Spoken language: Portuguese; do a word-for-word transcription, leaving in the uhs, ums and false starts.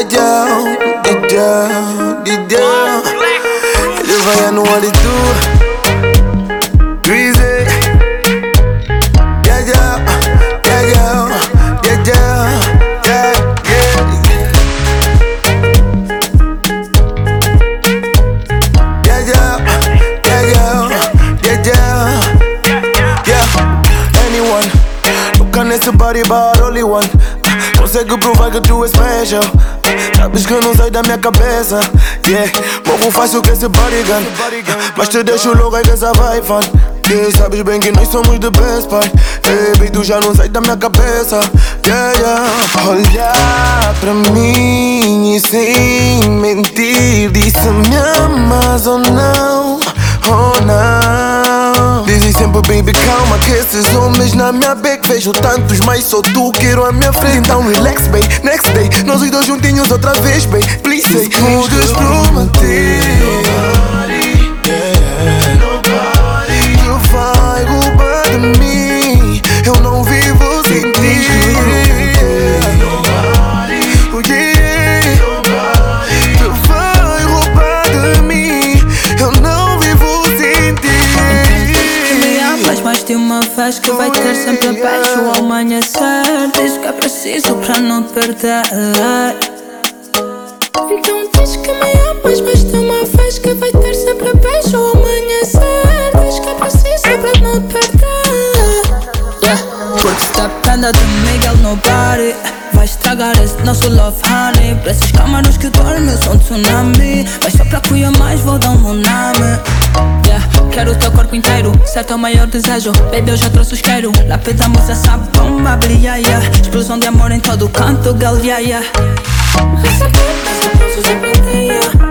Did you, did you? If I know what it do, breezy. Yeah, yeah, yeah, yeah, yeah, yeah, yeah, yeah. Yeah, yeah, yeah, yeah, yeah, yeah. Anyone, não conhece body, but only one. Consegue provar que tu és special. Sabes que não sai da minha cabeça. Yeah, morro fácil que esse bodygun, mas te deixo logo aí que essa vai fun. Yeah, sabes bem que nós somos the best, pai. Hey, baby, tu já não sai da minha cabeça. Yeah, yeah. Olhar pra mim e sem mentir, disse-me amas ou não, oh não. Dizem sempre, baby, calma, que esses homens na minha beca vejo tantos, mas só tu quero à minha frente. Então relax, babe, next day nós os dois juntinhos outra vez, babe. Please say, podes prometer que vai roubar de mim. Eu não vivo sem ti. Oh, yeah. Que vai roubar de mim. Eu não vivo sem ti. Me amas, mas tem uma vez que vai ter sempre abaixo ao amanhecer. Diz que é preciso pra não perder. Então diz que me amas, mas tem uma vez que vai ter sempre abaixo ao amanhecer. Diz que é preciso pra não perder. Yeah, porque se depende de Miguel nobody vai estragar esse nosso love, honey. Pra esses câmaras que dormem, eu sou um tsunami. Mas só pra cuidar mais vou dar um meu nome. Yeah, quero o teu corpo inteiro, certo é o maior desejo. Baby, eu já trouxe o isqueiro. Lapidamos essa bomba, brilha, yeah. Explosão de amor em todo canto, girl, yeah, yeah. Essa puta, essa puta, já planteia.